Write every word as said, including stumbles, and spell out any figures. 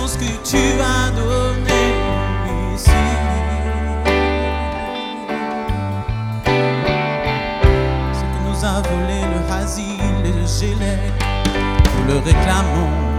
ce que tu as donné ici. Ce que nous a volé le Hazil et le Gélec, nous le réclamons